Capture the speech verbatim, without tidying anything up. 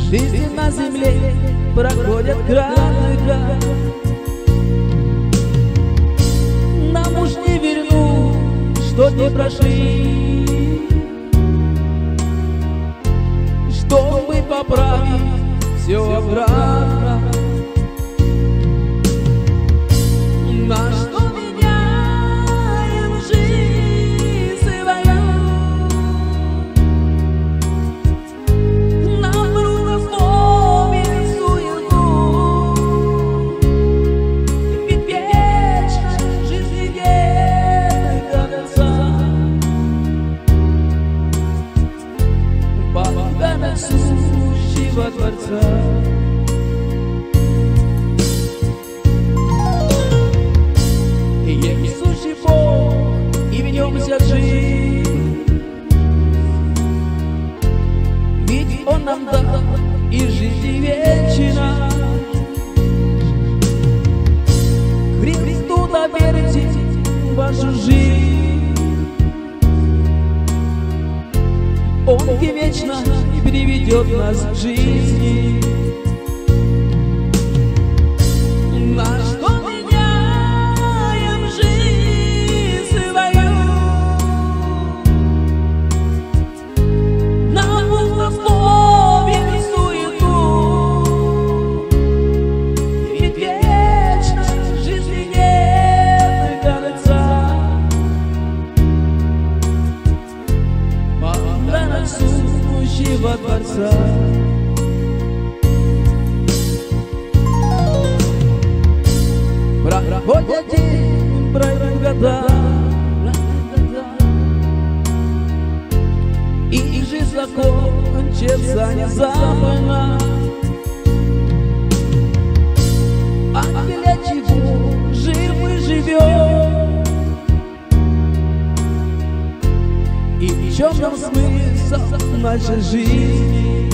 Жизнь на земле проходят кратко. Нам уж не вернуть, что не прошли, чтобы поправить все обратно. На что меняем жизнь свою? На трудословие, суету. Ведь вечной жизни нет конца. Бога сущего Творца. Есть сущий Бог, и в нем вся жизнь. Ведь Он нам дал и жизнь и вечна. Христу доверьте вашу жизнь, Он и вечно приведет нас к жизни. На что меняем жизнь свою? На пустословие, суету. Ведь вечной жизни нет конца. Бога сущего Творца. Проходят день, пройдут года, и жизнь закончится внезапно. А для чего жив и живем? И в чем нам смысл нашей жизни?